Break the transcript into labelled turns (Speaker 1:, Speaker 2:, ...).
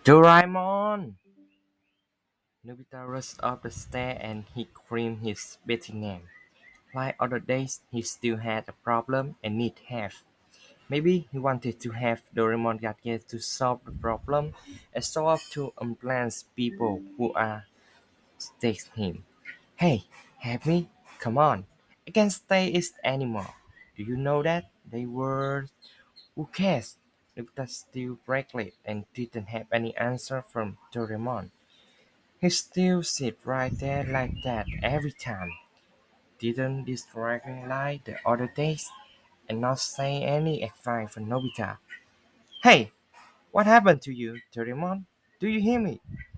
Speaker 1: Doraemon! Nobita rushed up the stair and he screamed his betting name. Like other days, he still had a problem and need help. Maybe he wanted to have Doraemon gadget to solve the problem and show up to unpleasant people who are text him. Hey, help me! Come on! I can't stay it anymore. Do you know that? They were... Who cares? Nobita still breathless and didn't have any answer from Doraemon. He still sit right there like that every time. Didn't distract me like the other days and not say any advice for Nobita. Hey, what happened to you, Doraemon? Do you hear me?